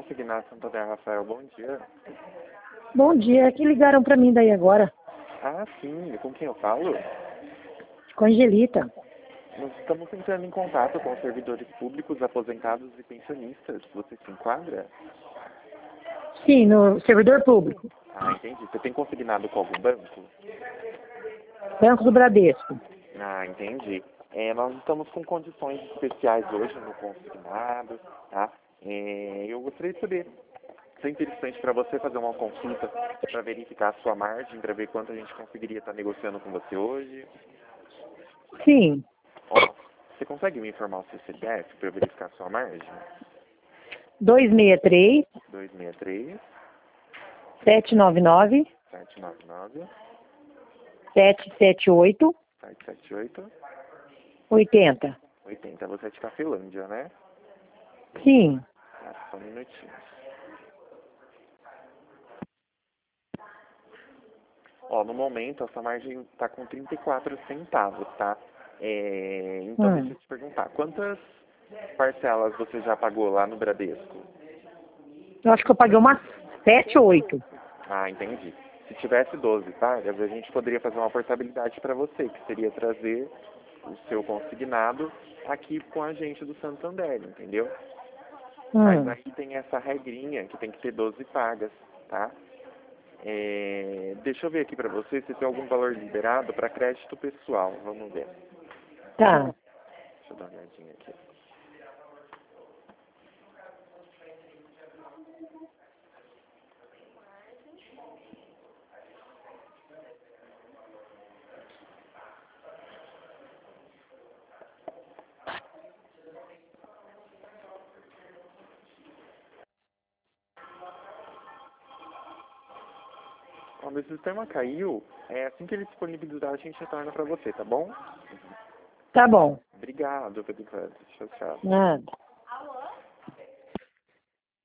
Consignato Santander, Rafael, bom dia. Bom dia, que ligaram para mim daí agora, Ah, sim, com quem eu falo? com a Angelita. Nós estamos entrando em contato com os servidores públicos, aposentados e pensionistas. Você se enquadra? Sim, no servidor público, Ah, entendi. Você tem consignado com algum banco? Banco do Bradesco. Ah, entendi. Nós estamos com condições especiais hoje no consignado, tá? Eu gostaria de saber se é interessante para você fazer uma consulta para verificar a sua margem, para ver quanto a gente conseguiria estar negociando com você hoje. Sim, Ó, você consegue me informar o seu CPF para eu verificar a sua margem? 263 263 799 799 778 778 80. 80. Você é de Cafelândia, né? Sim, Só um minutinho. Ó, no momento, essa margem está com 34 centavos, tá? Então, deixa eu te perguntar, quantas parcelas você já pagou lá no Bradesco? eu acho que eu paguei umas 7 ou 8. Ah, entendi. Se tivesse 12 pagas, a gente poderia fazer uma portabilidade para você, que seria trazer o seu consignado aqui com a gente do Santander, entendeu? Mas aí tem essa regrinha que tem que ter 12 pagas, tá? Deixa eu ver aqui para você se tem algum valor liberado para crédito pessoal. Vamos ver. Tá. Deixa eu dar uma olhadinha aqui. Ó, meu sistema caiu. Assim que ele disponibilizar, a gente retorna para você, tá bom? Tá bom. Obrigado, Pedro. Tchau, tchau. Nada.